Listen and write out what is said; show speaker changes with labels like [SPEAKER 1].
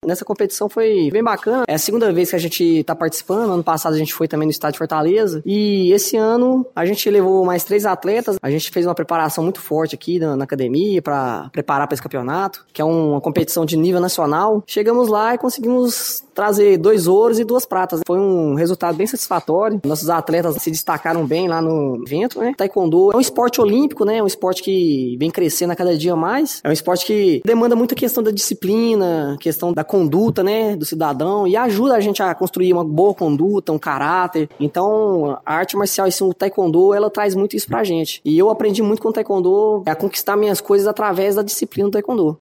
[SPEAKER 1] Nessa competição foi bem bacana. É a segunda vez que a gente tá participando. Ano passado a gente foi também no estádio de Fortaleza. E esse ano a gente levou mais 3 atletas. A gente fez uma preparação muito forte aqui na academia para preparar para esse campeonato, que é uma competição de nível nacional. Chegamos lá e conseguimos trazer 2 ouros e 2 pratas. Foi um resultado bem satisfatório. Nossos atletas se destacaram bem lá no evento, né? Taekwondo é um esporte olímpico, né? É um esporte que vem crescendo a cada dia mais. É um esporte que demanda muito a questão da disciplina, questão da conduta, né? Do cidadão, e ajuda a gente a construir uma boa conduta, um caráter. Então, a arte marcial, o Taekwondo, ela traz muito isso pra gente. E eu aprendi muito com o Taekwondo a conquistar minhas coisas através da disciplina do Taekwondo.